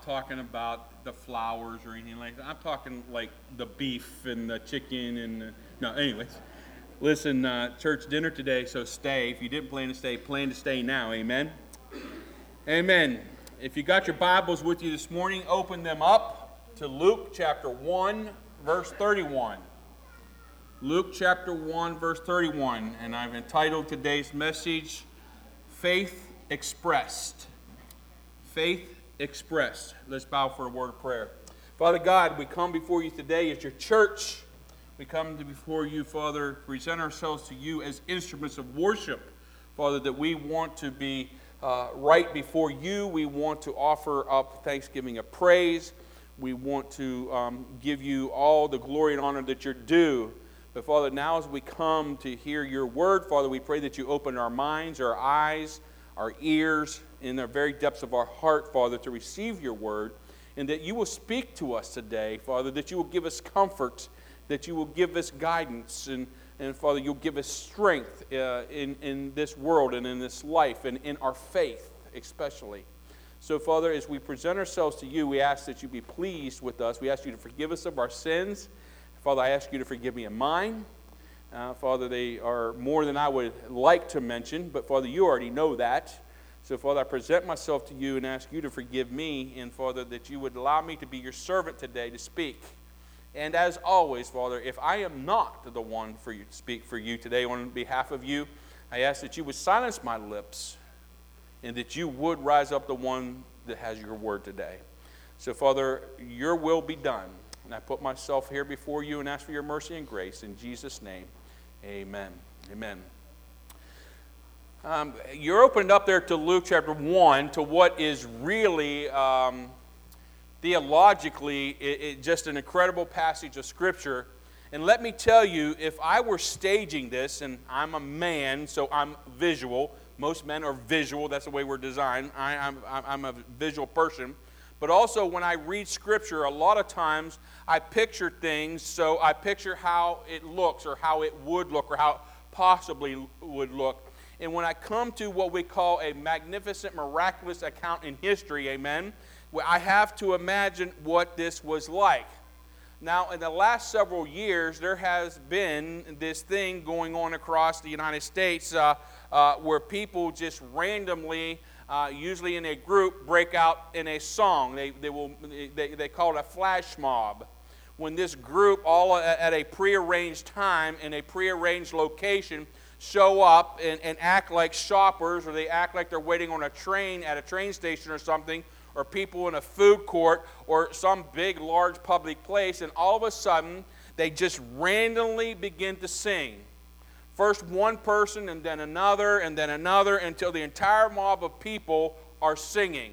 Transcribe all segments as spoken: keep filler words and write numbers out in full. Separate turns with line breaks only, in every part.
talking about the flowers or anything like that. I'm talking like the beef and the chicken and the, no, anyways. Listen, uh, church dinner today, so stay. If you didn't plan to stay, plan to stay now. Amen. Amen. If you got your Bibles with you this morning, open them up to Luke chapter one, verse thirty-one. Luke chapter one, verse thirty-one, and I've entitled today's message, Faith Expressed. Faith Expressed. Let's bow for a word of prayer. Father God, we come before you today as your church. We come to before you, Father, present ourselves to you as instruments of worship, Father, that we want to be uh, right before you. We want to offer up thanksgiving of praise. We want to um, give you all the glory and honor that you're due. But Father, now as we come to hear your word, Father, we pray that you open our minds, our eyes, our ears, in the very depths of our heart, Father, to receive your word, and that you will speak to us today, Father, that you will give us comfort, that you will give us guidance, and, and Father, you'll give us strength uh, in, in this world and in this life and in our faith especially. So, Father, as we present ourselves to you, we ask that you be pleased with us. We ask you to forgive us of our sins. Father, I ask you to forgive me of mine. Uh, Father, they are more than I would like to mention, but Father, you already know that. So, Father, I present myself to you and ask you to forgive me, and Father, that you would allow me to be your servant today to speak. And as always, Father, if I am not the one for you to speak for you today on behalf of you, I ask that you would silence my lips and that you would rise up the one that has your word today. So, Father, your will be done. And I put myself here before you and ask for your mercy and grace. In Jesus' name, amen. Amen. Um, you're opened up there to Luke chapter one, to what is really, um, theologically, it, it, just an incredible passage of Scripture. And let me tell you, if I were staging this, and I'm a man, so I'm visual. Most men are visual. That's the way we're designed. I, I'm, I'm a visual person. But also when I read Scripture, a lot of times I picture things, so I picture how it looks or how it would look or how it possibly would look. And when I come to what we call a magnificent, miraculous account in history, amen, I have to imagine what this was like. Now, in the last several years, there has been this thing going on across the United States uh, uh, where people just randomly, uh, usually in a group, break out in a song. They, they, will, they, they call it a flash mob. When this group, all at a prearranged time in a prearranged location, show up and, and act like shoppers, or they act like they're waiting on a train at a train station or something, or people in a food court or some big, large public place, and all of a sudden, they just randomly begin to sing. First one person, and then another, and then another, until the entire mob of people are singing.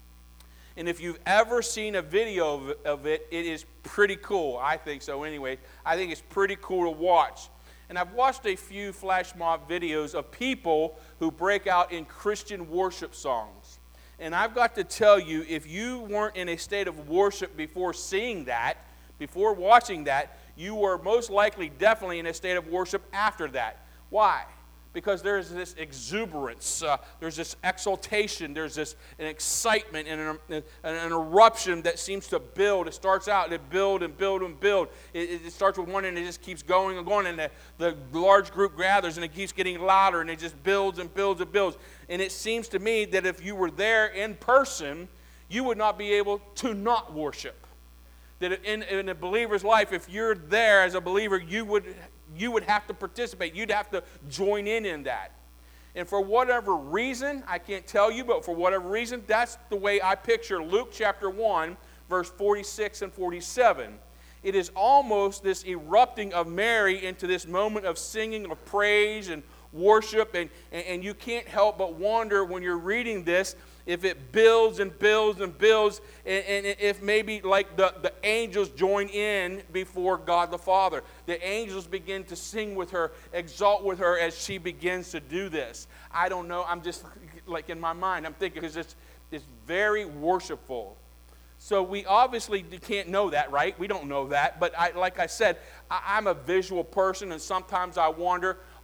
And if you've ever seen a video of it, it is pretty cool. I think so anyway. I think it's pretty cool to watch. And I've watched a few flash mob videos of people who break out in Christian worship songs. And I've got to tell you, if you weren't in a state of worship before seeing that, before watching that, you were most likely definitely in a state of worship after that. Why? Because there's this exuberance, uh, there's this exaltation, there's this an excitement and an, an eruption that seems to build. It starts out, it build and build and build. It, it starts with one and it just keeps going and going, and the, the large group gathers and it keeps getting louder and it just builds and builds and builds. And it seems to me that if you were there in person, you would not be able to not worship. That in, in a believer's life, if you're there as a believer, you would you would have to participate. You'd have to join in in that. And for whatever reason, I can't tell you, but for whatever reason, that's the way I picture Luke chapter one, verse forty-six and forty-seven. It is almost this erupting of Mary into this moment of singing, of praise and worship, and, and, and you can't help but wonder when you're reading this if it builds and builds and builds, and, and if maybe like the, the angels join in before God the Father. The angels begin to sing with her, exalt with her as she begins to do this. I don't know, I'm just like in my mind, I'm thinking because it's, it's very worshipful. So we obviously can't know that, right? We don't know that. But I, like I said, I, I'm a visual person, and sometimes I wonder,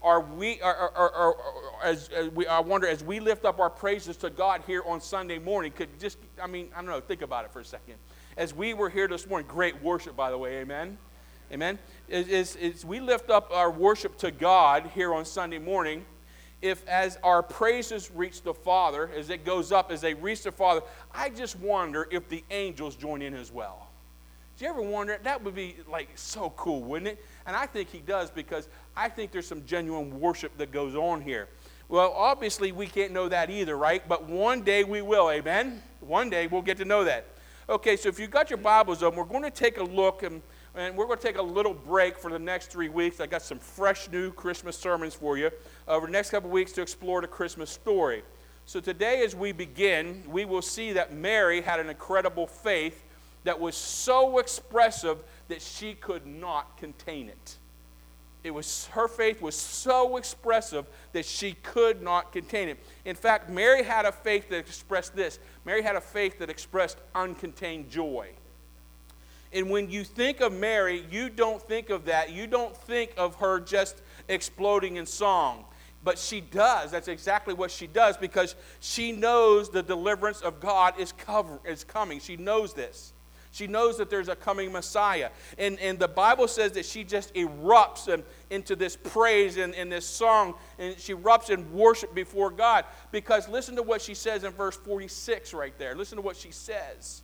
are we, are, are, are, are, as, as we, I wonder, as we lift up our praises to God here on Sunday morning, could just, I mean, I don't know, think about it for a second. As we were here this morning, great worship, by the way, amen? Amen? As, as, as we lift up our worship to God here on Sunday morning, if as our praises reach the Father, as it goes up, as they reach the Father, I just wonder if the angels join in as well. Do you ever wonder? That would be like so cool, wouldn't it? And I think he does, because I think there's some genuine worship that goes on here. Well, obviously we can't know that either, right? But one day we will, amen? One day we'll get to know that. Okay, so if you've got your Bibles open, we're going to take a look, and, and we're going to take a little break for the next three weeks. I got some fresh new Christmas sermons for you over the next couple of weeks to explore the Christmas story. So today as we begin, we will see that Mary had an incredible faith that was so expressive that she could not contain it. It was, her faith was so expressive that she could not contain it. In fact, Mary had a faith that expressed this. Mary had a faith that expressed uncontained joy. And when you think of Mary, you don't think of that. You don't think of her just exploding in song. But she does. That's exactly what she does, because she knows the deliverance of God is, cover, is coming. She knows this. She knows that there's a coming Messiah. And, and the Bible says that she just erupts in, into this praise and, and this song, and she erupts in worship before God. Because listen to what she says in verse forty-six right there. Listen to what she says.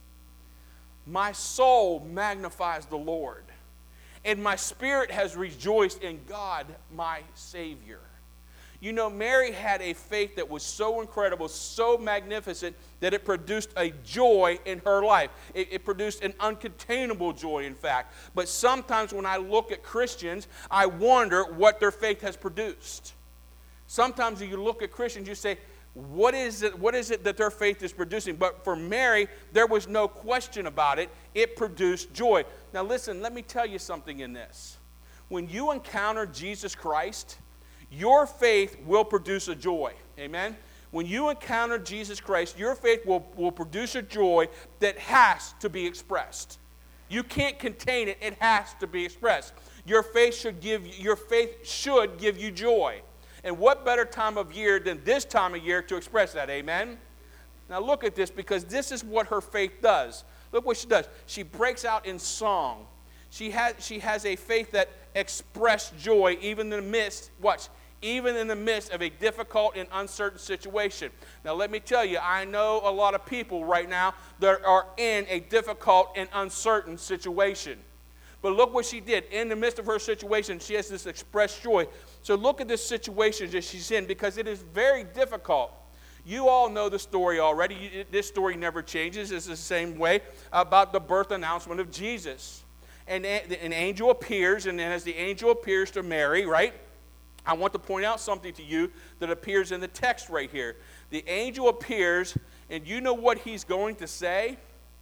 My soul magnifies the Lord, and my spirit has rejoiced in God my Savior. You know, Mary had a faith that was so incredible, so magnificent, that it produced a joy in her life. It, it produced an uncontainable joy, in fact. But sometimes when I look at Christians, I wonder what their faith has produced. Sometimes when you look at Christians, you say, what is it, what is it that their faith is producing? But for Mary, there was no question about it. It produced joy. Now listen, let me tell you something in this. When you encounter Jesus Christ, your faith will produce a joy. Amen? When you encounter Jesus Christ, your faith will, will produce a joy that has to be expressed. You can't contain it. It has to be expressed. Your faith should give your faith should give you joy. And what better time of year than this time of year to express that? Amen? Now look at this, because this is what her faith does. Look what she does. She breaks out in song. She has, she has a faith that expressed joy even in the midst, watch, even in the midst of a difficult and uncertain situation. Now let me tell you, I know a lot of people right now that are in a difficult and uncertain situation. But look what she did. In the midst of her situation, she has this expressed joy. So look at this situation that she's in, because it is very difficult. You all know the story already. This story never changes. It's the same way about the birth announcement of Jesus. And an angel appears, and then as the angel appears to Mary, right, I want to point out something to you that appears in the text right here. The angel appears, and you know what he's going to say?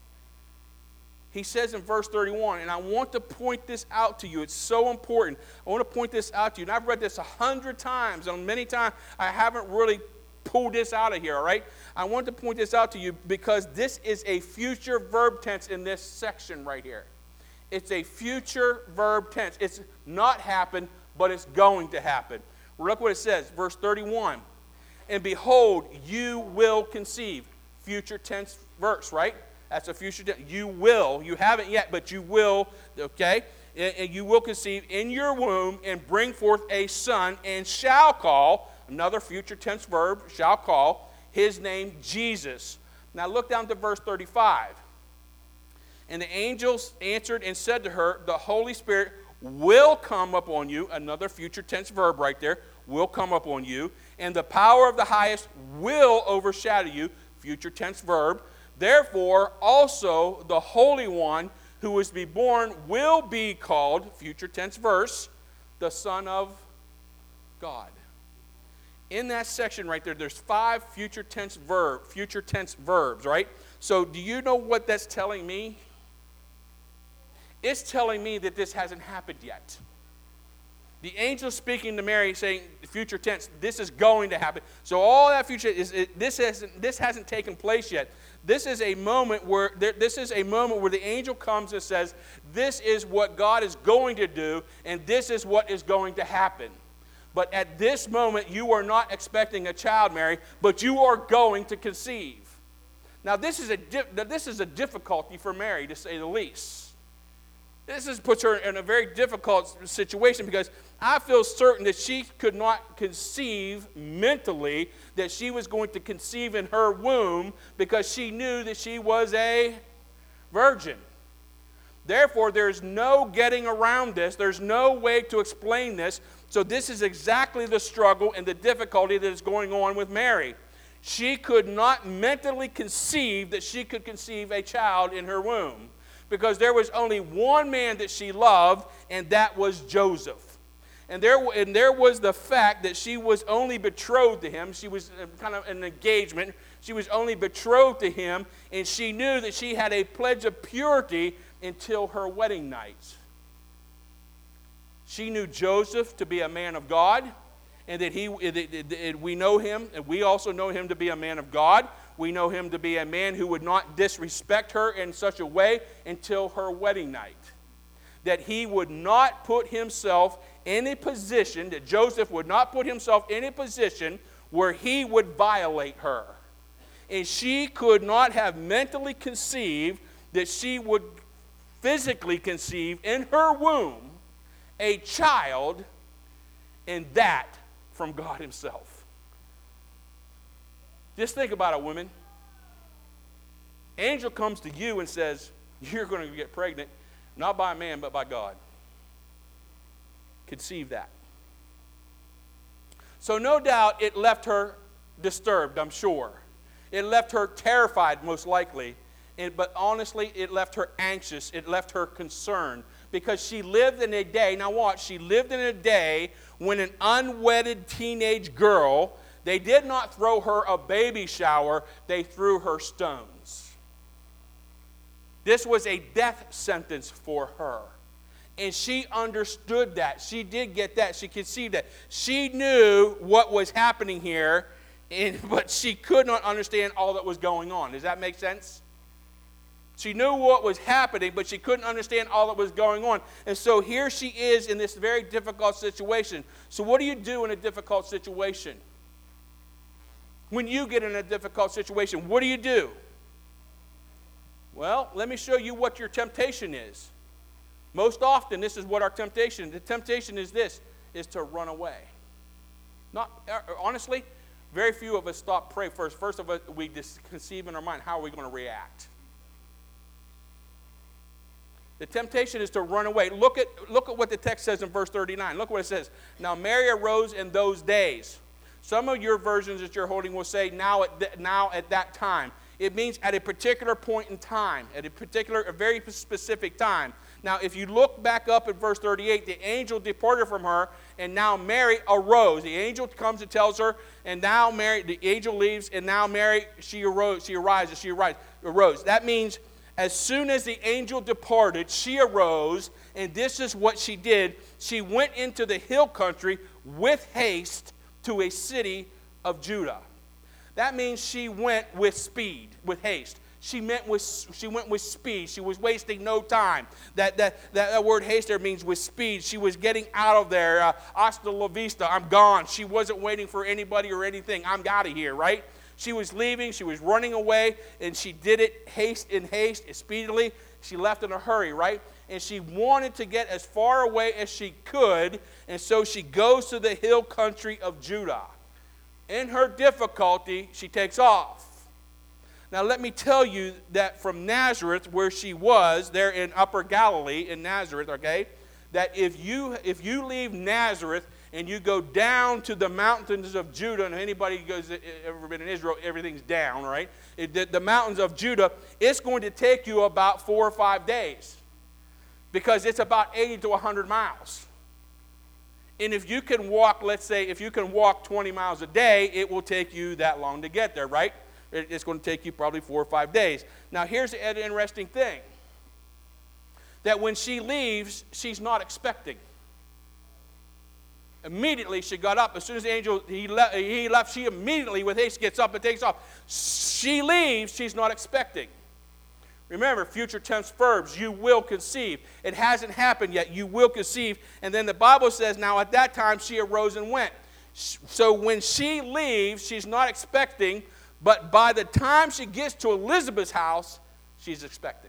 He says in verse thirty-one, and I want to point this out to you. It's so important. I want to point this out to you. And I've read this a hundred times, and many times I haven't really pulled this out of here, all right? I want to point this out to you because this is a future verb tense in this section right here. It's a future verb tense. It's not happened, but it's going to happen. Look what it says, verse thirty-one. And behold, you will conceive. Future tense verse, right? That's a future tense. You will. You haven't yet, but you will, okay? And you will conceive in your womb and bring forth a son, and shall call, another future tense verb, shall call, his name Jesus. Now look down to verse thirty-five. And the angels answered and said to her, the Holy Spirit will come upon you, another future tense verb right there, will come upon you, and the power of the highest will overshadow you, future tense verb. Therefore, also the Holy One who is to be born will be called, future tense verse, the Son of God. In that section right there, there's five future tense verb, future tense verbs, right? So do you know what that's telling me? It's telling me that this hasn't happened yet. The angel speaking to Mary saying, future tense, this is going to happen. So all that future, is it, this, hasn't, this hasn't taken place yet. This is a moment where there, this is a moment where the angel comes and says, this is what God is going to do, and this is what is going to happen. But at this moment, you are not expecting a child, Mary, but you are going to conceive. Now, this is a, this is a difficulty for Mary, to say the least. This is, puts her in a very difficult situation because I feel certain that she could not conceive mentally that she was going to conceive in her womb because she knew that she was a virgin. Therefore, there's no getting around this. There's no way to explain this. So this is exactly the struggle and the difficulty that is going on with Mary. She could not mentally conceive that she could conceive a child in her womb, because there was only one man that she loved, and that was Joseph. And there, and there was the fact that she was only betrothed to him. She was kind of an engagement. She was only betrothed to him, and she knew that she had a pledge of purity until her wedding night. She knew Joseph to be a man of God, and that he, that, that we know him, and we also know him to be a man of God. We know him to be a man who would not disrespect her in such a way until her wedding night. That he would not put himself in a position, that Joseph would not put himself in a position where he would violate her. And she could not have mentally conceived that she would physically conceive in her womb a child, and that from God himself. Just think about it, women. Angel comes to you and says, you're going to get pregnant, not by man, but by God. Conceive that. So no doubt it left her disturbed, I'm sure. It left her terrified, most likely. And, but honestly, it left her anxious. It left her concerned. Because she lived in a day, now watch, she lived in a day when an unwedded teenage girl, they did not throw her a baby shower, they threw her stones. This was a death sentence for her. And she understood that. She did get that. She conceived that. She knew what was happening here, and, but she could not understand all that was going on. Does that make sense? She knew what was happening, but she couldn't understand all that was going on. And so here she is in this very difficult situation. So what do you do in a difficult situation? When you get in a difficult situation, what do you do? Well, let me show you what your temptation is. Most often, this is what our temptation is. The temptation is this, is to run away. Not, honestly, very few of us stop pray first. First of all, we conceive in our mind, how are we going to react? The temptation is to run away. Look at, look at what the text says in verse thirty-nine. Look what it says. Now Mary arose in those days. Some of your versions that you're holding will say now at, th- now at that time. It means at a particular point in time, at a particular, a very specific time. Now, if you look back up at verse thirty-eight, the angel departed from her, and now Mary arose. The angel comes and tells her, and now Mary, the angel leaves, and now Mary, she arose, she arises, she arises, arose. That means as soon as the angel departed, she arose, and this is what she did. She went into the hill country with haste to a city of Judah. That means she went with speed, with haste. She meant with she went with speed. She was wasting no time. That that that, that word haste there means with speed. She was getting out of there. Uh, hasta la vista. I'm gone. She wasn't waiting for anybody or anything. I'm out of here, right? She was leaving. She was running away, and she did it haste in haste, speedily. She left in a hurry, right? And she wanted to get as far away as she could, and so she goes to the hill country of Judah. In her difficulty, she takes off. Now, let me tell you that from Nazareth, where she was, there in Upper Galilee, in Nazareth, okay, that if you if you leave Nazareth and you go down to the mountains of Judah, and anybody who's ever been in Israel, everything's down, right? It, the, the mountains of Judah, it's going to take you about four or five days because it's about eighty to one hundred miles. And if you can walk, let's say, if you can walk twenty miles a day, it will take you that long to get there, right? It's going to take you probably four or five days. Now, here's an interesting thing. That when she leaves, she's not expecting. Immediately, she got up. As soon as the angel, he, le- he left, she immediately, with haste, gets up and takes off. She leaves, she's not expecting. Remember, future tense verbs, you will conceive. It hasn't happened yet. You will conceive. And then the Bible says, now at that time she arose and went. So when she leaves, she's not expecting, but by the time she gets to Elizabeth's house, she's expecting.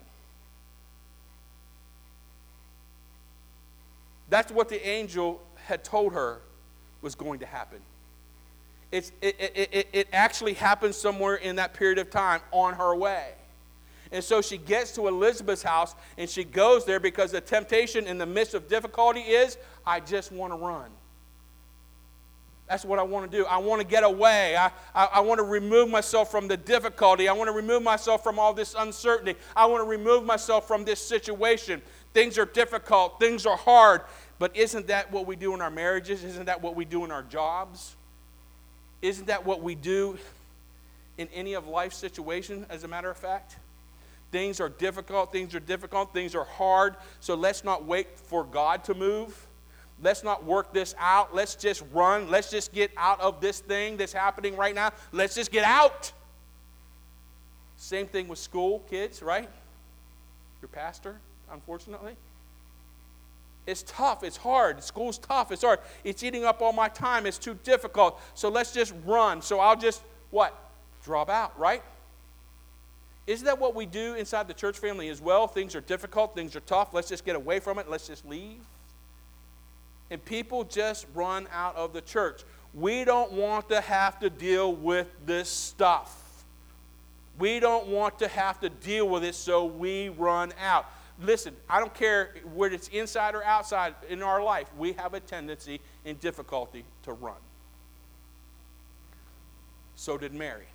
That's what the angel had told her was going to happen. It's, it, it, it, it actually happened somewhere in that period of time on her way. And so she gets to Elizabeth's house, and she goes there because the temptation in the midst of difficulty is, I just want to run. That's what I want to do. I want to get away. I, I, I want to remove myself from the difficulty. I want to remove myself from all this uncertainty. I want to remove myself from this situation. Things are difficult. Things are hard. But isn't that what we do in our marriages? Isn't that what we do in our jobs? Isn't that what we do in any of life's situations, as a matter of fact? Things are difficult. Things are difficult. Things are hard. So let's not wait for God to move. Let's not work this out. Let's just run. Let's just get out of this thing that's happening right now. Let's just get out. Same thing with school, kids, right? Your pastor, unfortunately. It's tough. It's hard. School's tough. It's hard. It's eating up all my time. It's too difficult. So let's just run. So I'll just, what? Drop out, right? Isn't that what we do inside the church family as well? Things are difficult. Things are tough. Let's just get away from it. Let's just leave. And people just run out of the church. We don't want to have to deal with this stuff. We don't want to have to deal with it, so we run out. Listen, I don't care whether it's inside or outside in our life. We have a tendency in difficulty to run. So did Mary.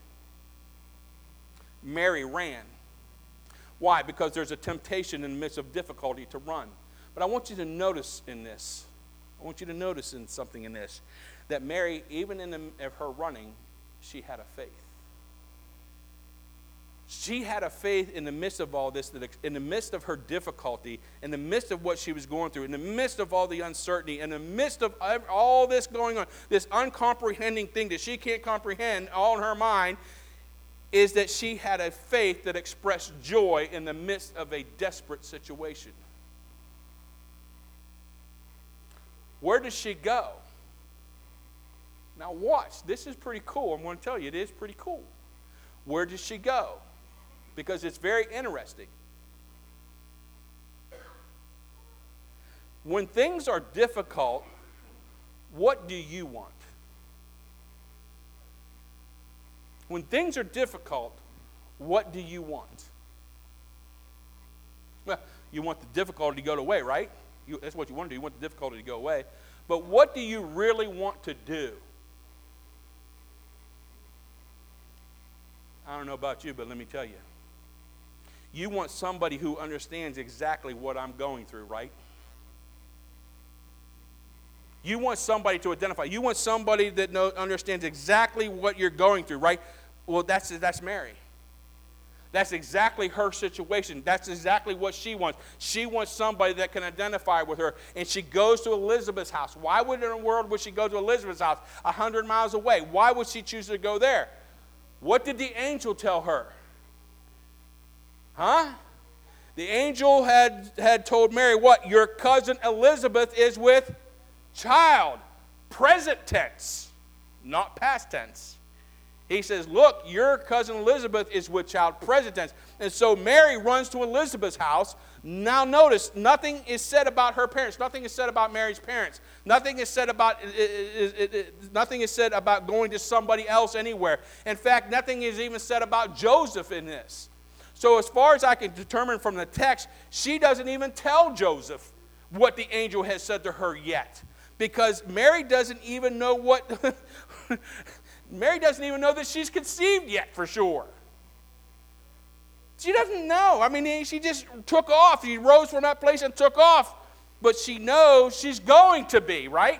Mary ran. Why? Because there's a temptation in the midst of difficulty to run. But I want you to notice in this, I want you to notice in something in this, that Mary, even in the, of her running, she had a faith. She had a faith in the midst of all this, that in the midst of her difficulty, in the midst of what she was going through, in the midst of all the uncertainty, in the midst of all this going on, this uncomprehending thing that she can't comprehend all in her mind, is that she had a faith that expressed joy in the midst of a desperate situation. Where does she go? Now watch, this is pretty cool. I'm going to tell you, it is pretty cool. Where does she go? Because it's very interesting. When things are difficult, what do you want? When things are difficult, what do you want? Well, you want the difficulty to go away, right? You, that's what you want to do. You want the difficulty to go away. But what do you really want to do? I don't know about you, but let me tell you. You want somebody who understands exactly what I'm going through, right? You want somebody to identify. You want somebody that knows, understands exactly what you're going through, right? Well, that's, that's Mary. That's exactly her situation. That's exactly what she wants. She wants somebody that can identify with her. And she goes to Elizabeth's house. Why would in the world would she go to Elizabeth's house a hundred miles away? Why would she choose to go there? What did the angel tell her? Huh? The angel had, had told Mary what? Your cousin Elizabeth is with child. Present tense, not past tense. He says, look, your cousin Elizabeth is with child, present tense. And so Mary runs to Elizabeth's house. Now notice, nothing is said about her parents. Nothing is said about Mary's parents. Nothing is said about, it, it, it, it, nothing is said about going to somebody else anywhere. In fact, nothing is even said about Joseph in this. So as far as I can determine from the text, she doesn't even tell Joseph what the angel has said to her yet. Because Mary doesn't even know what... Mary doesn't even know that she's conceived yet for sure. She doesn't know. I mean, she just took off. She rose from that place and took off. But she knows she's going to be, right?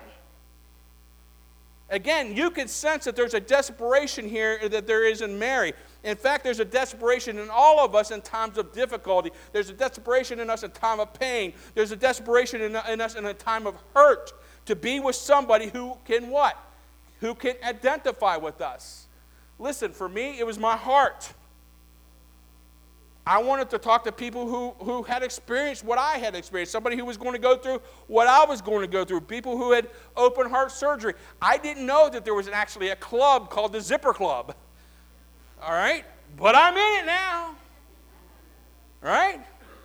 Again, you can sense that there's a desperation here that there is in Mary. In fact, there's a desperation in all of us in times of difficulty. There's a desperation in us in time of pain. There's a desperation in, in us in a time of hurt to be with somebody who can what? Who can identify with us. Listen, for me, it was my heart. I wanted to talk to people who, who had experienced what I had experienced, somebody who was going to go through what I was going to go through, people who had open heart surgery. I didn't know that there was actually a club called the Zipper Club. All right? But I'm in it now. All right?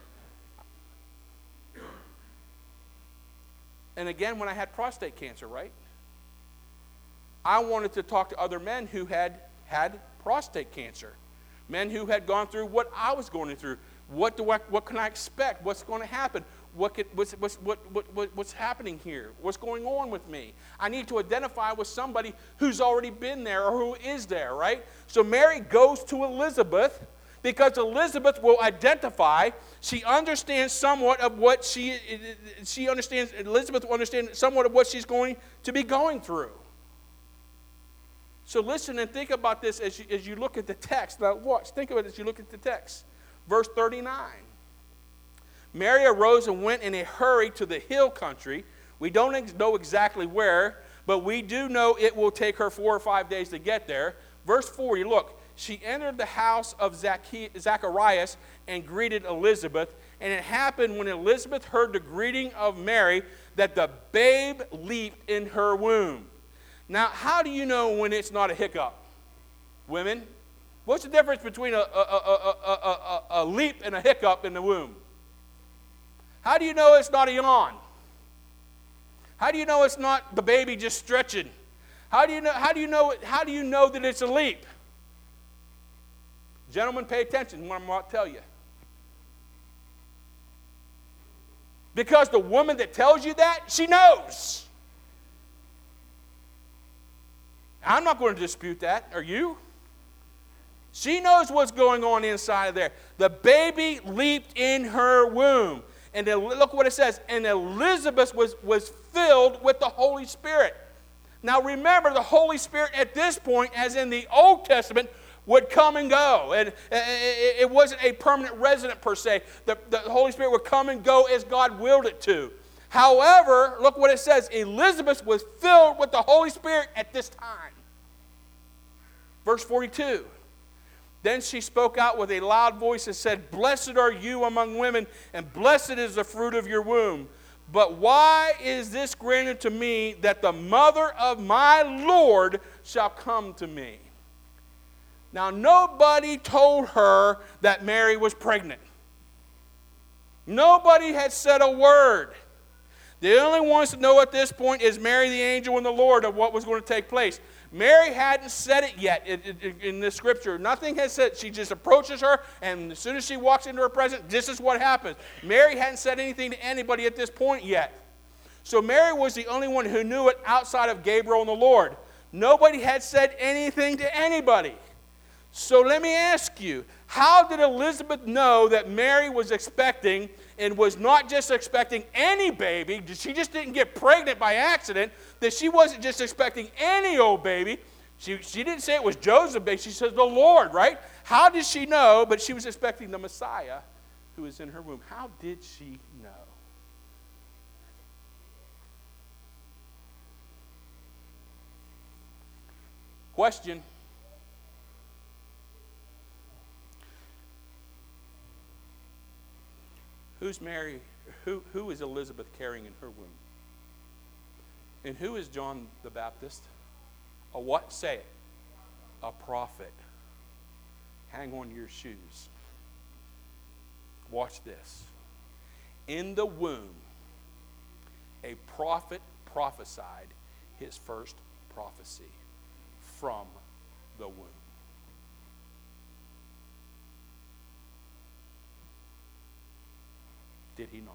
And again, when I had prostate cancer, right? I wanted to talk to other men who had had prostate cancer. Men who had gone through what I was going through. What do I, what can I expect? What's going to happen? What could, what's, what's, what, what, what, what's happening here? What's going on with me? I need to identify with somebody who's already been there or who is there, right? So Mary goes to Elizabeth because Elizabeth will identify. She understands somewhat of what she, she understands, Elizabeth will understand somewhat of what she's going to be going through. So listen and think about this as you, as you look at the text. Now watch, think of it as you look at the text. Verse thirty-nine. Mary arose and went in a hurry to the hill country. We don't ex- know exactly where, but we do know it will take her four or five days to get there. Verse forty, look. She entered the house of Zacchaeus, Zacharias and greeted Elizabeth. And it happened when Elizabeth heard the greeting of Mary that the babe leaped in her womb. Now, how do you know when it's not a hiccup? Women, what's the difference between a, a, a, a, a, a leap and a hiccup in the womb? How do you know it's not a yawn? How do you know it's not the baby just stretching? How do you know, how do you know, how do you know that it's a leap? Gentlemen, pay attention to what I'm about to tell you. Because the woman that tells you that, she knows. I'm not going to dispute that. Are you? She knows what's going on inside of there. The baby leaped in her womb. And then look what it says. And Elizabeth was, was filled with the Holy Spirit. Now remember, the Holy Spirit at this point, as in the Old Testament, would come and go. And it wasn't a permanent resident per se. The, the Holy Spirit would come and go as God willed it to. However, look what it says. Elizabeth was filled with the Holy Spirit at this time. Verse forty-two. Then she spoke out with a loud voice and said, "Blessed are you among women, and blessed is the fruit of your womb. But why is this granted to me, that the mother of my Lord shall come to me?" Now, nobody told her that Mary was pregnant. Nobody had said a word. The only ones to know at this point is Mary, the angel, and the Lord of what was going to take place. Mary hadn't said it yet in, in, in the scripture. Nothing has said. She just approaches her, and as soon as she walks into her presence, this is what happens. Mary hadn't said anything to anybody at this point yet. So Mary was the only one who knew it outside of Gabriel and the Lord. Nobody had said anything to anybody. So let me ask you, how did Elizabeth know that Mary was expecting, and was not just expecting any baby? She just didn't get pregnant by accident. That she wasn't just expecting any old baby. She, she didn't say it was Joseph's baby. She said the Lord, right? How did she know? But she was expecting the Messiah who was in her womb. How did she know? Question. Who's Mary? Who, who is Elizabeth carrying in her womb? And who is John the Baptist? A what? Say it. A prophet. Hang on to your shoes. Watch this. In the womb, a prophet prophesied his first prophecy from the womb. Did he not?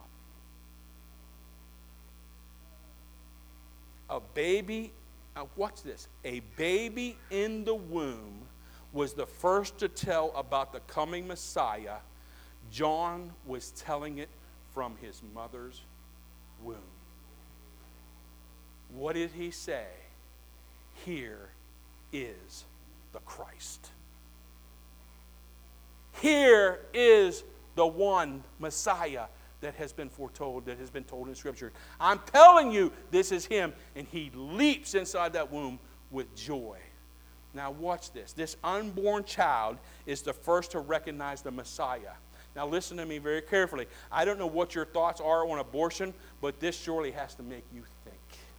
A baby, now watch this, a baby in the womb was the first to tell about the coming Messiah. John was telling it from his mother's womb. What did he say? Here is the Christ. Here is the one Messiah that has been foretold, that has been told in Scripture. I'm telling you, this is him. And he leaps inside that womb with joy. Now watch this. This unborn child is the first to recognize the Messiah. Now listen to me very carefully. I don't know what your thoughts are on abortion, but this surely has to make you think.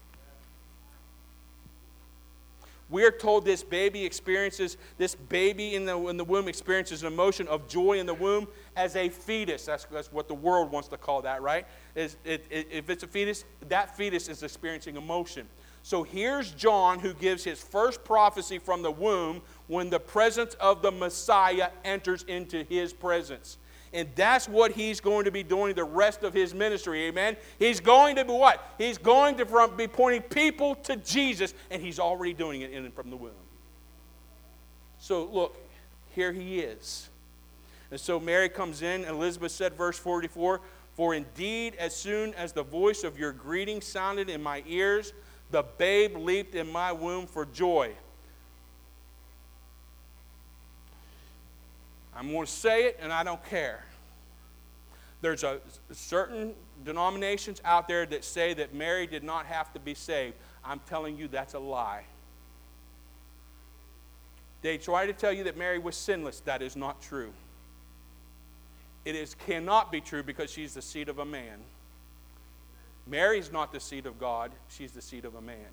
We're told this baby experiences, this baby in the, in the womb experiences an emotion of joy in the womb as a fetus. That's, that's what the world wants to call that, right? Is it, it, if it's a fetus, that fetus is experiencing emotion. So here's John, who gives his first prophecy from the womb when the presence of the Messiah enters into his presence. And that's what he's going to be doing the rest of his ministry, amen? He's going to be what? He's going to from, be pointing people to Jesus, and he's already doing it in and from the womb. So look, here he is. And so Mary comes in, and Elizabeth said, verse forty-four, "For indeed, as soon as the voice of your greeting sounded in my ears, the babe leaped in my womb for joy." I'm going to say it, and I don't care. There's a certain denominations out there that say that Mary did not have to be saved. I'm telling you that's a lie. They try to tell you that Mary was sinless. That is not true. It is cannot be true because she's the seed of a man. Mary's not the seed of God. She's the seed of a man.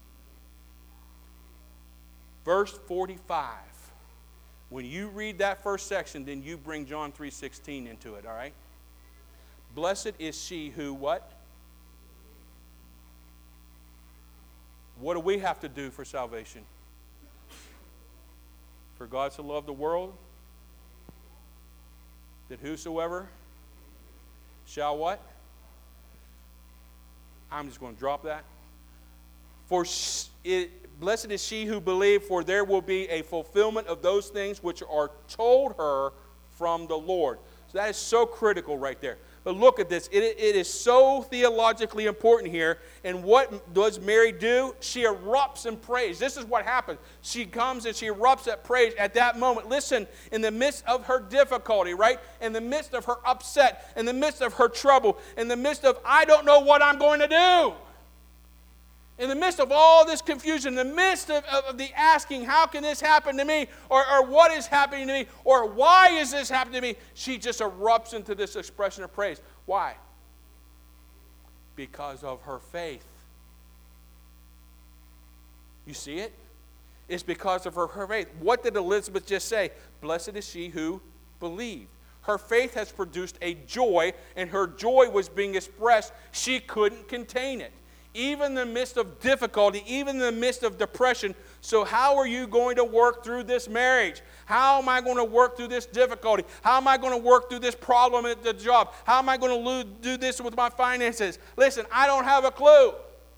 Verse forty-five. When you read that first section, then you bring John three sixteen into it, all right? Blessed is she who what? What do we have to do for salvation? For God so loved the world that whosoever shall what? I'm just going to drop that. For it, blessed is she who believed, for there will be a fulfillment of those things which are told her from the Lord. So that is so critical right there. But look at this. It, it is so theologically important here. And what does Mary do? She erupts in praise. This is what happens. She comes and she erupts at praise at that moment. Listen, in the midst of her difficulty, right? In the midst of her upset, in the midst of her trouble, in the midst of, I don't know what I'm going to do. In the midst of all this confusion, in the midst of, of, of the asking, how can this happen to me? Or, or what is happening to me? Or why is this happening to me? She just erupts into this expression of praise. Why? Because of her faith. You see it? It's because of her, her faith. What did Elizabeth just say? Blessed is she who believed. Her faith has produced a joy, and her joy was being expressed. She couldn't contain it. Even in the midst of difficulty, even in the midst of depression. So how are you going to work through this marriage? How am I going to work through this difficulty? How am I going to work through this problem at the job? How am I going to do this with my finances? Listen, I don't have a clue.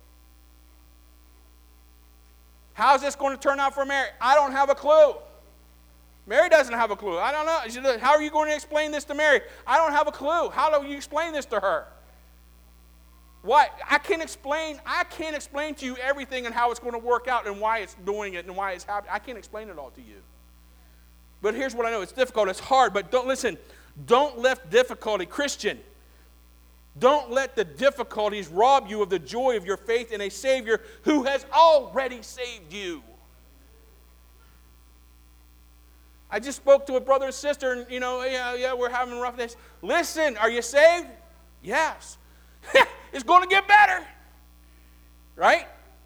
How's this going to turn out for Mary? I don't have a clue. Mary doesn't have a clue. I don't know. She said, how are you going to explain this to Mary? I don't have a clue. How do you explain this to her? What? I can't explain, I can't explain to you everything and how it's going to work out and why it's doing it and why it's happening. I can't explain it all to you. But here's what I know. It's difficult. It's hard. But don't listen. Don't let difficulty, Christian, don't let the difficulties rob you of the joy of your faith in a Savior who has already saved you. I just spoke to a brother and sister, and, you know, yeah, yeah, we're having rough days. Listen, are you saved? Yes. It's going to get better. Right?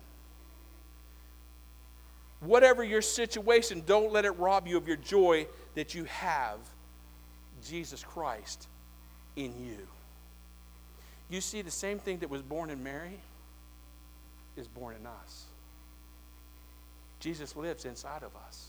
Whatever your situation, don't let it rob you of your joy that you have Jesus Christ in you. You see, the same thing that was born in Mary is born in us. Jesus lives inside of us.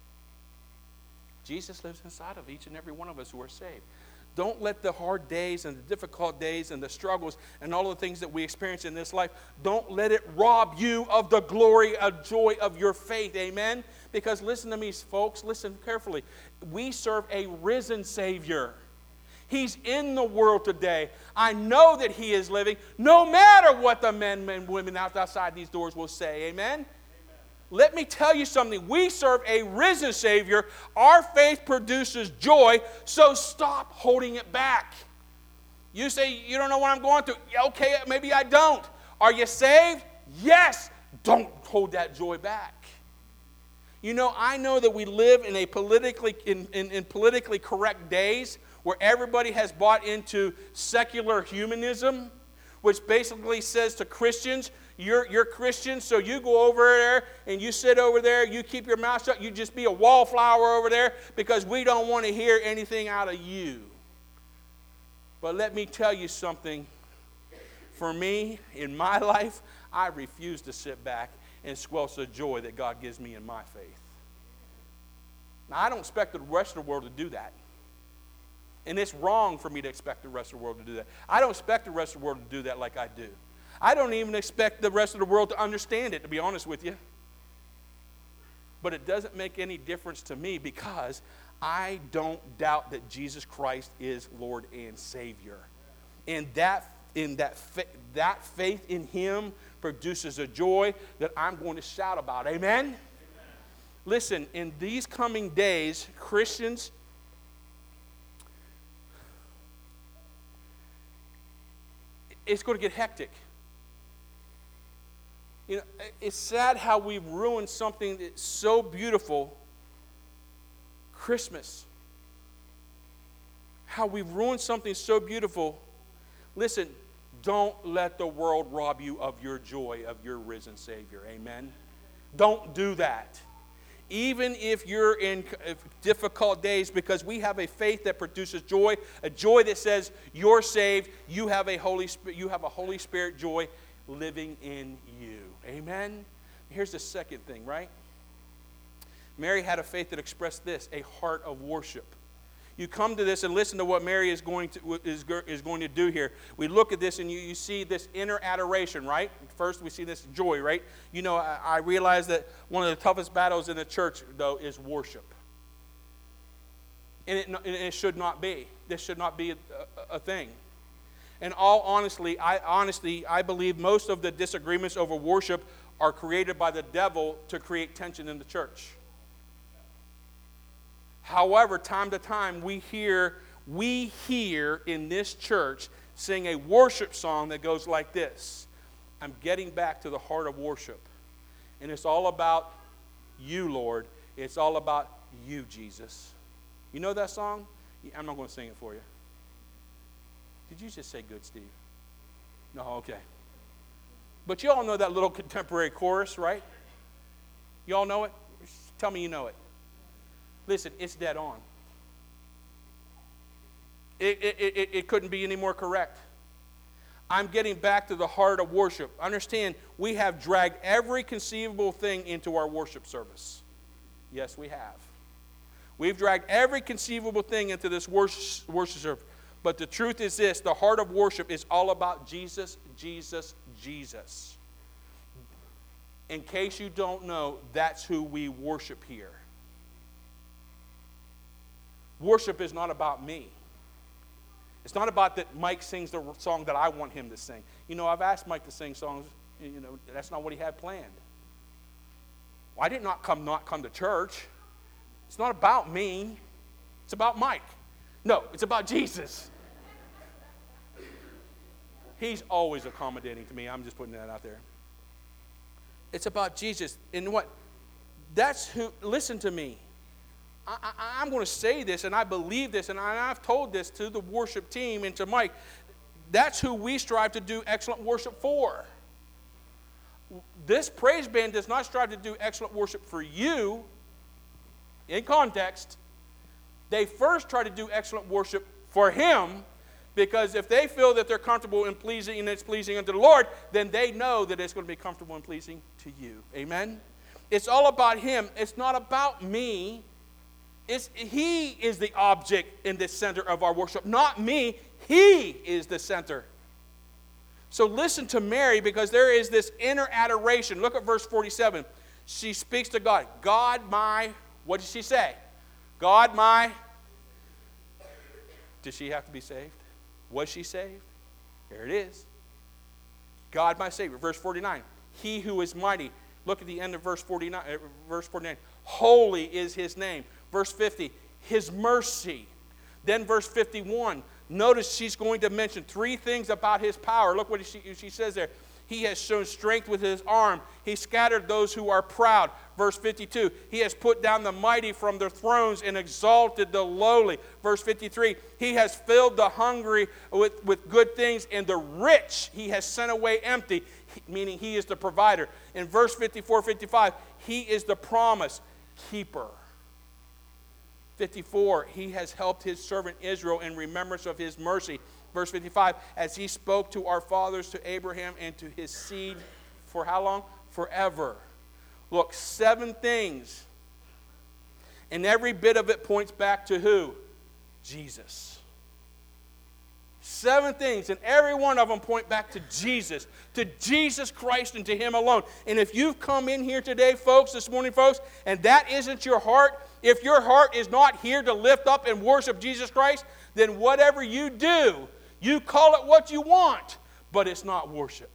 Jesus lives inside of each and every one of us who are saved. Don't let the hard days and the difficult days and the struggles and all the things that we experience in this life, don't let it rob you of the glory and joy of your faith. Amen? Because listen to me, folks. Listen carefully. We serve a risen Savior. He's in the world today. I know that He is living, no matter what the men and women outside these doors will say. Amen? Let me tell you something. We serve a risen Savior. Our faith produces joy, so stop holding it back. You say, you don't know what I'm going through. Okay, maybe I don't. Are you saved? Yes. Don't hold that joy back. You know, I know that we live in a politically in, in, in politically correct days where everybody has bought into secular humanism, which basically says to Christians, you're, you're Christians, so you go over there and you sit over there, you keep your mouth shut, you just be a wallflower over there because we don't want to hear anything out of you. But let me tell you something. For me, in my life, I refuse to sit back and squelch the joy that God gives me in my faith. Now, I don't expect the rest of the world to do that. And it's wrong for me to expect the rest of the world to do that. I don't expect the rest of the world to do that like I do. I don't even expect the rest of the world to understand it, to be honest with you. But it doesn't make any difference to me because I don't doubt that Jesus Christ is Lord and Savior. And that, in that, fa- that faith in Him produces a joy that I'm going to shout about. Amen? Amen? Listen, in these coming days, Christians, it's going to get hectic. You know, it's sad how we've ruined something that's so beautiful, Christmas. How we've ruined something so beautiful. Listen, don't let the world rob you of your joy of your risen Savior. Amen? Don't do that. Even if you're in difficult days, because we have a faith that produces joy, a joy that says you're saved, you have a Holy Spirit, you have a Holy Spirit joy living in you. Amen? Here's the second thing, right? Mary had a faith that expressed this, a heart of worship. You come to this and listen to what Mary is going to is, is going to do here. We look at this and you, you see this inner adoration, right? First we see this joy, right? You know, I, I realize that one of the toughest battles in the church, though, is worship. And it, and it should not be. This should not be a, a, a thing. And all honestly, I honestly, I believe most of the disagreements over worship are created by the devil to create tension in the church. However, time to time, we hear, we hear in this church sing a worship song that goes like this. I'm getting back to the heart of worship. And it's all about you, Lord. It's all about you, Jesus. You know that song? I'm not going to sing it for you. Did you just say good, Steve? No, okay. But you all know that little contemporary chorus, right? You all know it? Tell me you know it. Listen, it's dead on. It, it, it, it couldn't be any more correct. I'm getting back to the heart of worship. Understand, we have dragged every conceivable thing into our worship service. Yes, we have. We've dragged every conceivable thing into this worship, worship service. But the truth is this, the heart of worship is all about Jesus, Jesus, Jesus. In case you don't know, that's who we worship here. Worship is not about me. It's not about that Mike sings the song that I want him to sing. You know, I've asked Mike to sing songs, you know, that's not what he had planned. Well, I did not come not come to church. It's not about me. It's about Mike. No, it's about Jesus. He's always accommodating to me. I'm just putting that out there. It's about Jesus. And what? That's who, listen to me. I, I, I'm going to say this, and I believe this, and I, I've told this to the worship team and to Mike. That's who we strive to do excellent worship for. This praise band does not strive to do excellent worship for you, in context. They first try to do excellent worship for Him, because if they feel that they're comfortable in pleasing and it's pleasing unto the Lord, then they know that it's going to be comfortable and pleasing to you. Amen? It's all about Him. It's not about me. It's, he is the object in the center of our worship, not me. He is the center. So listen to Mary, because there is this inner adoration. Look at verse forty-seven. She speaks to God. God, my, what did she say? God, my. Did she have to be saved? Was she saved? Here it is. God, my Savior. Verse forty-nine. He who is mighty. Look at the end of verse forty-nine. Verse forty-nine. Holy is His name. Verse fifty, His mercy. Then verse fifty-one, notice she's going to mention three things about His power. Look what she, she says there. He has shown strength with his arm. He scattered those who are proud. Verse fifty-two, he has put down the mighty from their thrones and exalted the lowly. Verse fifty-three, he has filled the hungry with, with good things, and the rich he has sent away empty, meaning he is the provider. In verse fifty-four, fifty-five, he is the promise keeper. fifty-four, he has helped his servant Israel in remembrance of his mercy. Verse fifty-five, as he spoke to our fathers, to Abraham, and to his seed for how long? Forever. Look, seven things. And every bit of it points back to who? Jesus. Seven things, and every one of them point back to Jesus, to Jesus Christ and to him alone. And if you've come in here today, folks, this morning, folks, and that isn't your heart, if your heart is not here to lift up and worship Jesus Christ, then whatever you do, you call it what you want, but it's not worship.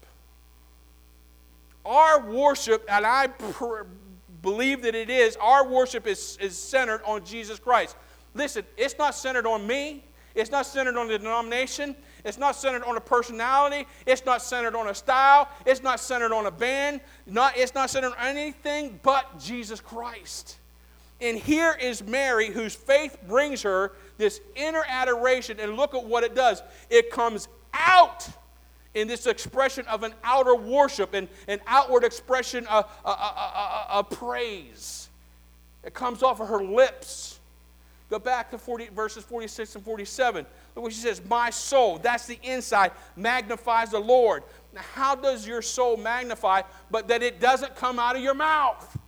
Our worship, and I pr- believe that it is, our worship is, is centered on Jesus Christ. Listen, it's not centered on me. It's not centered on the denomination. It's not centered on a personality. It's not centered on a style. It's not centered on a band. Not, it's not centered on anything but Jesus Christ. And here is Mary, whose faith brings her this inner adoration. And look at what it does. It comes out in this expression of an outer worship and an outward expression of, of, of, of praise. It comes off of her lips. Go back to forty, verses forty-six and forty-seven. Look what she says. My soul, that's the inside, magnifies the Lord. Now, how does your soul magnify, but that it doesn't come out of your mouth?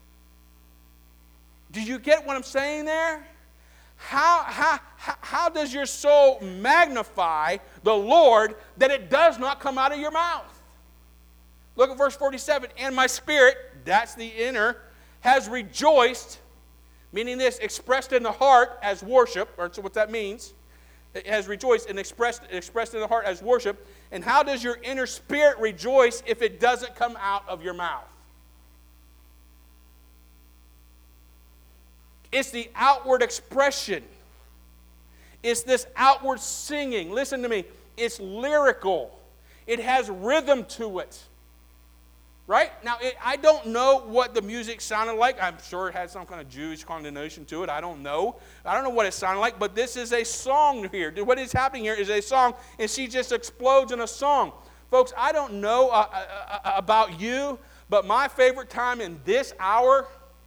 Do you get what I'm saying there? How, how, how, how does your soul magnify the Lord that it does not come out of your mouth? Look at verse forty-seven. And my spirit, that's the inner, has rejoiced, meaning this, expressed in the heart as worship, or so what that means. It has rejoiced and expressed, expressed in the heart as worship. And how does your inner spirit rejoice if it doesn't come out of your mouth? It's the outward expression. It's this outward singing. Listen to me. It's lyrical. It has rhythm to it. Right? Now, it, I don't know what the music sounded like. I'm sure it had some kind of Jewish connotation to it. I don't know. I don't know what it sounded like, but this is a song here. What is happening here is a song, and she just explodes in a song. Folks, I don't know uh, uh, uh, about you, but my favorite time in this hour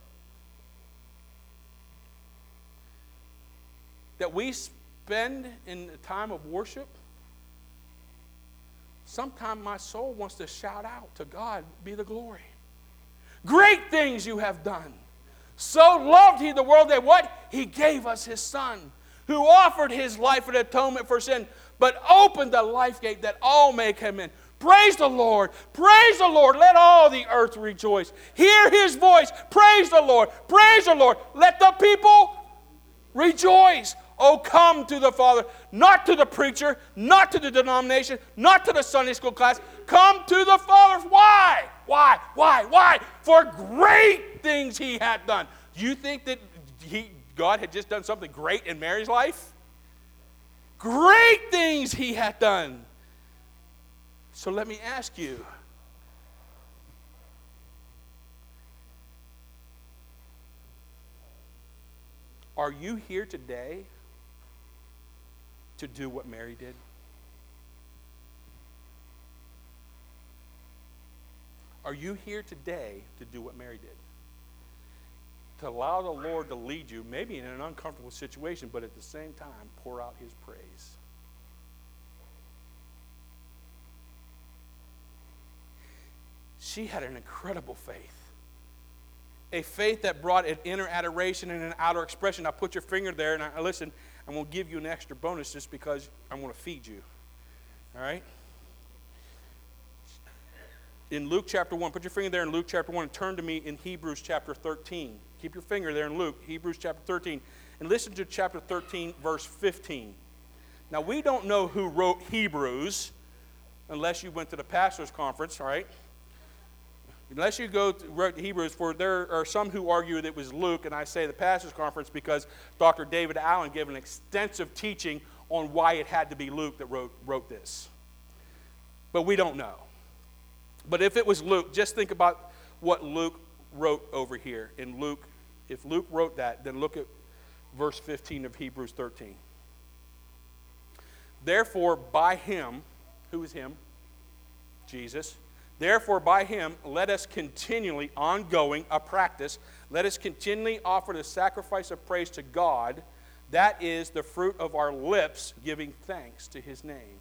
that we spend in the time of worship, sometimes my soul wants to shout out to God, be the glory. Great things you have done. So loved he the world that what? He gave us his son, who offered his life an atonement for sin, but opened the life gate that all may come in. Praise the Lord. Praise the Lord. Let all the earth rejoice. Hear his voice. Praise the Lord. Praise the Lord. Let the people rejoice. Oh, come to the Father, not to the preacher, not to the denomination, not to the Sunday school class. Come to the Father. Why? Why? Why? Why? For great things he had done. Do you think that he, God had just done something great in Mary's life? Great things he had done. So let me ask you, are you here today to do what Mary did? Are you here today to do what Mary did? To allow the Lord to lead you, maybe in an uncomfortable situation, but at the same time, pour out his praise. She had an incredible faith. A faith that brought an inner adoration and an outer expression. Now put your finger there, and I, listen, I'm going to give you an extra bonus just because I'm going to feed you. All right? In Luke chapter one, put your finger there in Luke chapter one, and turn to me in Hebrews chapter thirteen. Keep your finger there in Luke, Hebrews chapter thirteen. And listen to chapter thirteen, verse fifteen. Now, we don't know who wrote Hebrews unless you went to the pastor's conference, all right? Unless you go to wrote Hebrews, for there are some who argue that it was Luke, and I say the pastor's conference because Doctor David Allen gave an extensive teaching on why it had to be Luke that wrote, wrote this. But we don't know. But if it was Luke, just think about what Luke wrote over here. In Luke, if Luke wrote that, then look at verse fifteen of Hebrews thirteen. Therefore, by him, who is him? Jesus. Therefore, by him, let us continually, ongoing, a practice, let us continually offer the sacrifice of praise to God. That is the fruit of our lips, giving thanks to his name.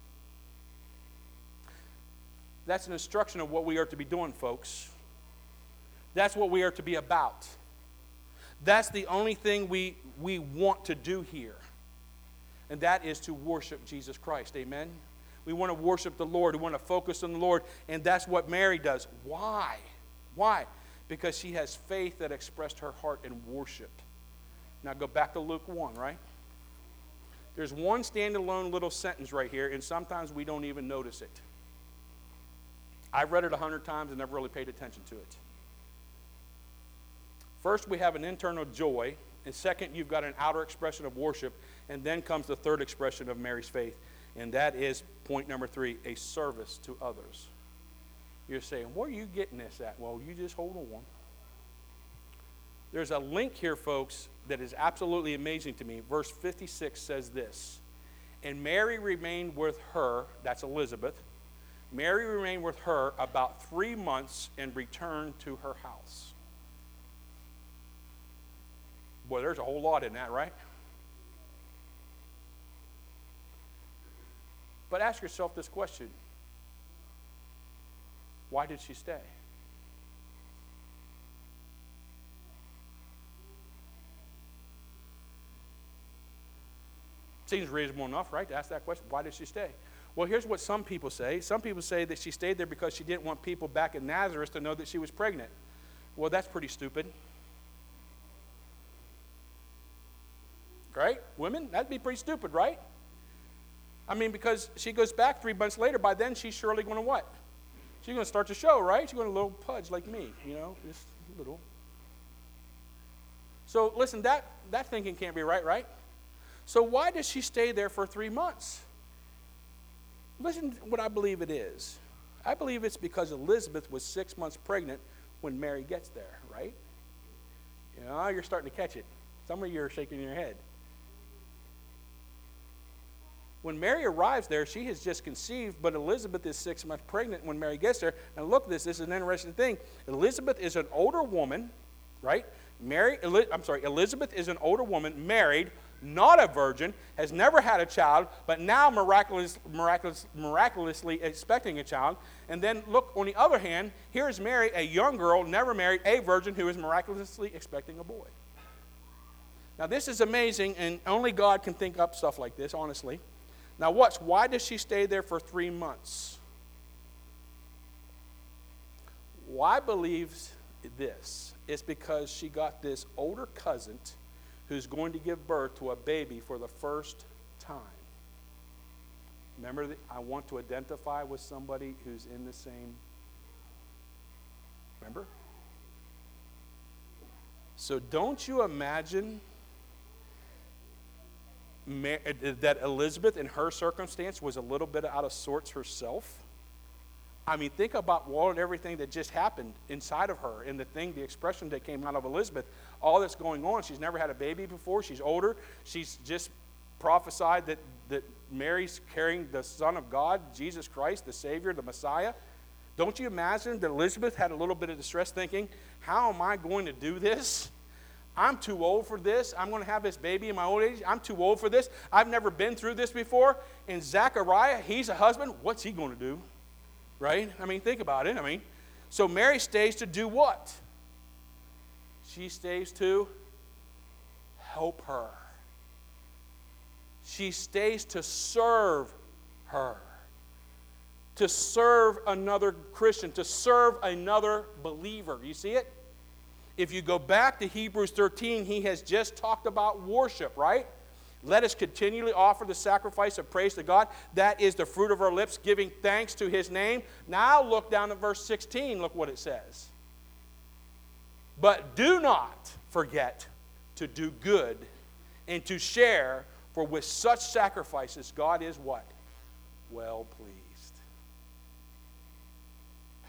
That's an instruction of what we are to be doing, folks. That's what we are to be about. That's the only thing we, we want to do here. And that is to worship Jesus Christ. Amen? We want to worship the Lord. We want to focus on the Lord. And that's what Mary does. Why? Why? Because she has faith that expressed her heart in worship. Now go back to Luke one, right? There's one standalone little sentence right here, and sometimes we don't even notice it. I've read it a hundred times and never really paid attention to it. First, we have an internal joy. And second, you've got an outer expression of worship. And then comes the third expression of Mary's faith. And that is point number three, a service to others. You're saying, where are you getting this at? Well, you just hold on. There's a link here, folks, that is absolutely amazing to me. Verse fifty-six says this. And Mary remained with her, that's Elizabeth. Mary remained with her about three months and returned to her house. Boy, there's a whole lot in that, right? But ask yourself this question. Why did she stay? Seems reasonable enough, right, to ask that question. Why did she stay? Well, here's what some people say. Some people say that she stayed there because she didn't want people back in Nazareth to know that she was pregnant. Well, that's pretty stupid. Right? Women, that'd be pretty stupid, right? I mean, because she goes back three months later, by then she's surely going to what? She's going to start to show, right? She's going to a little pudge like me, you know, just a little. So listen, that, that thinking can't be right, right? So why does she stay there for three months? Listen to what I believe it is. I believe it's because Elizabeth was six months pregnant when Mary gets there, right? You know, you're starting to catch it. Some of you are shaking your head. When Mary arrives there, she has just conceived, but Elizabeth is six months pregnant when Mary gets there. And look, this, this is an interesting thing. Elizabeth is an older woman, right? Mary, I'm sorry, Elizabeth is an older woman, married, not a virgin, has never had a child, but now miraculous, miraculous, miraculously expecting a child. And then look, on the other hand, here is Mary, a young girl, never married, a virgin, who is miraculously expecting a boy. Now, this is amazing, and only God can think up stuff like this, honestly. Now, watch. Why does she stay there for three months? Why believes this? It's because she got this older cousin who's going to give birth to a baby for the first time. Remember, I want to identify with somebody who's in the same. Remember? So don't you imagine that Elizabeth, in her circumstance, was a little bit out of sorts herself? I mean, think about all and everything that just happened inside of her, and the thing, the expression that came out of Elizabeth, all that's going on. She's never had a baby before. She's older. She's just prophesied that, that Mary's carrying the Son of God, Jesus Christ, the Savior, the Messiah. Don't you imagine that Elizabeth had a little bit of distress thinking, how am I going to do this? I'm too old for this. I'm going to have this baby in my old age. I'm too old for this. I've never been through this before. And Zechariah, he's a husband. What's he going to do? Right? I mean, think about it. I mean, so Mary stays to do what? She stays to help her. She stays to serve her. To serve another Christian. To serve another believer. You see it? If you go back to Hebrews thirteen, he has just talked about worship, right? Let us continually offer the sacrifice of praise to God. That is the fruit of our lips, giving thanks to his name. Now look down at verse sixteen. Look what it says. But do not forget to do good and to share, for with such sacrifices God is what? Well pleased.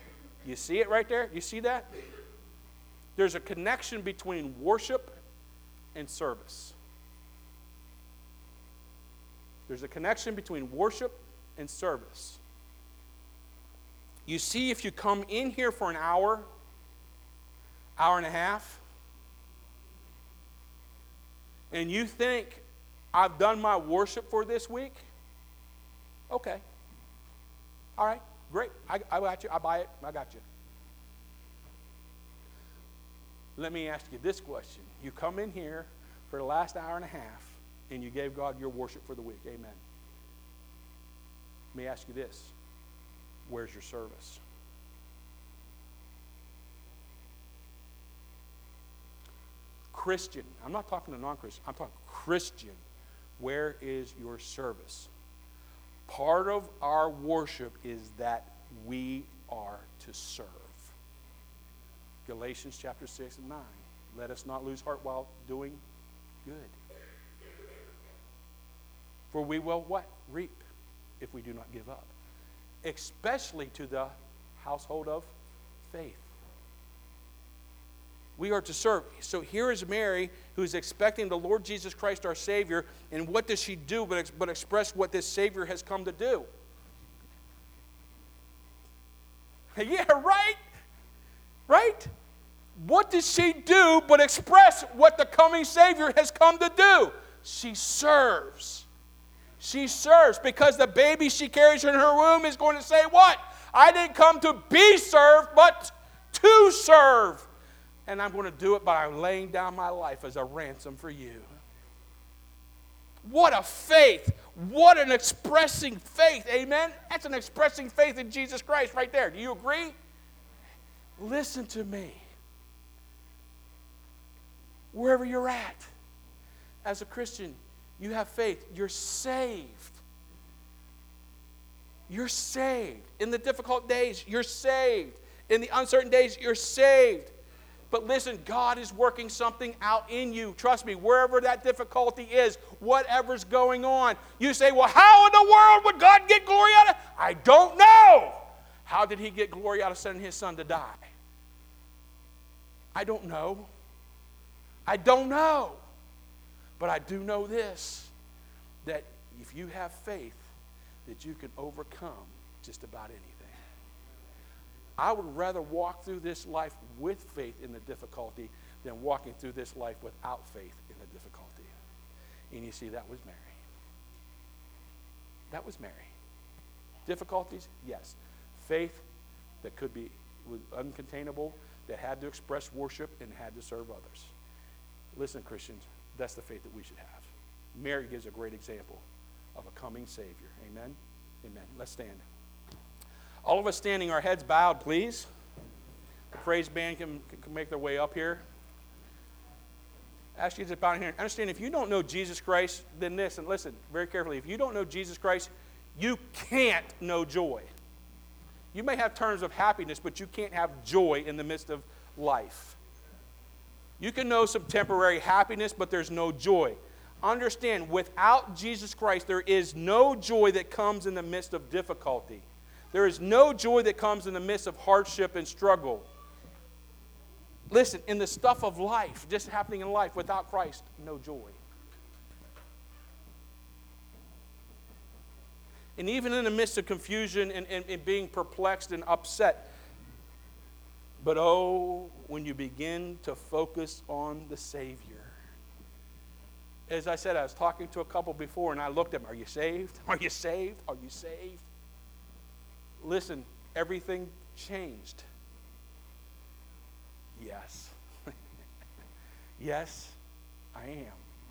You see it right there? You see that? There's a connection between worship and service. There's a connection between worship and service. You see, if you come in here for an hour, hour and a half, and you think, I've done my worship for this week, okay. All right, great. I, I got you. I buy it. I got you. Let me ask you this question. You come in here for the last hour and a half, and you gave God your worship for the week. Amen. Let me ask you this. Where's your service? Christian. I'm not talking to non-Christian. I'm talking Christian. Where is your service? Part of our worship is that we are to serve. Galatians chapter six and nine. Let us not lose heart while doing good. For we will what? Reap if we do not give up. Especially to the household of faith. We are to serve. So here is Mary, who's expecting the Lord Jesus Christ, our Savior. And what does she do but, but express what this Savior has come to do? Yeah, right? Right? What does she do but express what the coming Savior has come to do? She serves. She serves because the baby she carries in her womb is going to say what? I didn't come to be served, but to serve. And I'm going to do it by laying down my life as a ransom for you. What a faith. What an expressing faith. Amen? That's an expressing faith in Jesus Christ right there. Do you agree? Listen to me. Wherever you're at, as a Christian, you have faith. You're saved. You're saved. In the difficult days, you're saved. In the uncertain days, you're saved. But listen, God is working something out in you. Trust me, wherever that difficulty is, whatever's going on. You say, well, how in the world would God get glory out of it? I don't know. How did he get glory out of sending his son to die? I don't know. I don't know. But I do know this, that if you have faith, that you can overcome just about anything. I would rather walk through this life with faith in the difficulty than walking through this life without faith in the difficulty. And you see, that was Mary. That was Mary. Difficulties? Yes. Faith that could be was uncontainable, that had to express worship and had to serve others. Listen, Christians, that's the faith that we should have. Mary gives a great example of a coming Savior. Amen? Amen. Let's stand. All of us standing, our heads bowed, please. The praise band can, can make their way up here. Ask you to bow here. Understand, if you don't know Jesus Christ, then this, and listen very carefully. If you don't know Jesus Christ, you can't know joy. You may have terms of happiness, but you can't have joy in the midst of life. You can know some temporary happiness, but there's no joy. Understand, without Jesus Christ, there is no joy that comes in the midst of difficulty. There is no joy that comes in the midst of hardship and struggle. Listen, in the stuff of life, just happening in life, without Christ, no joy. And even in the midst of confusion and, and, and being perplexed and upset, but oh, when you begin to focus on the Savior. As I said, I was talking to a couple before, and I looked at them. Are you saved? Are you saved? Are you saved? Listen, everything changed. Yes. Yes, I am.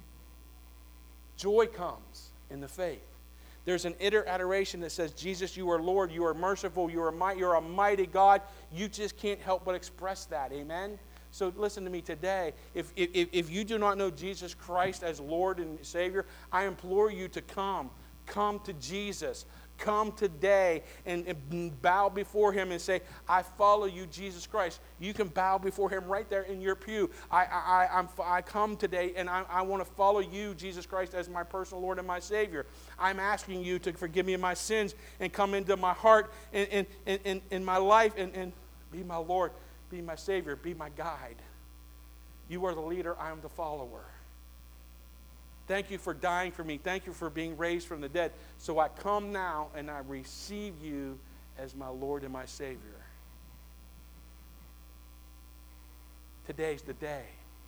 Joy comes in the faith. There's an inner adoration that says, Jesus, you are Lord, you are merciful, you are mighty, you're a mighty God. You just can't help but express that. Amen? So listen to me today. If, if, if you do not know Jesus Christ as Lord and Savior, I implore you to come. Come to Jesus. Come today and, and bow before him and say, I follow you, Jesus Christ. You can bow before him right there in your pew. I, I, I'm, I come today and I, I want to follow you, Jesus Christ, as my personal Lord and my Savior. I'm asking you to forgive me of my sins and come into my heart and in and, and, and my life and, and Be my Lord. Be my Savior. Be my guide. You are the leader. I am the follower. Thank you for dying for me. Thank you for being raised from the dead. So I come now and I receive you as my Lord and my Savior. Today's the day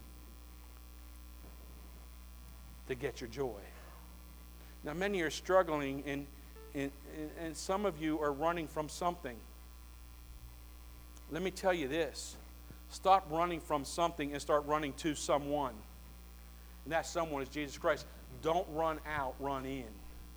to get your joy. Now, many are struggling, and, and, and some of you are running from something. Let me tell you this. Stop running from something and start running to someone. And that someone is Jesus Christ. Don't run out, run in.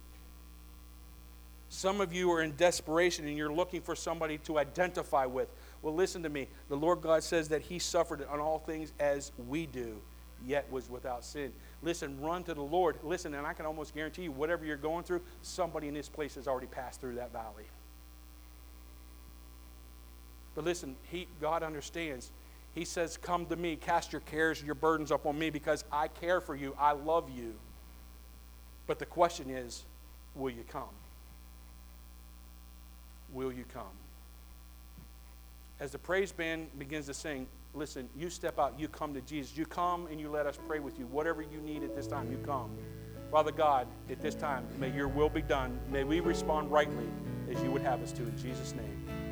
Some of you are in desperation and you're looking for somebody to identify with. Well, listen to me. The Lord God says that He suffered on all things as we do, yet was without sin. Listen, run to the Lord. Listen, and I can almost guarantee you, whatever you're going through, somebody in this place has already passed through that valley. But listen, he, God understands. He says, come to me, cast your cares and your burdens upon me because I care for you. I love you. But the question is, will you come? Will you come? As the praise band begins to sing, listen, you step out, you come to Jesus. You come and you let us pray with you. Whatever you need at this time, you come. Father God, at this time, may your will be done. May we respond rightly as you would have us to. In Jesus' name.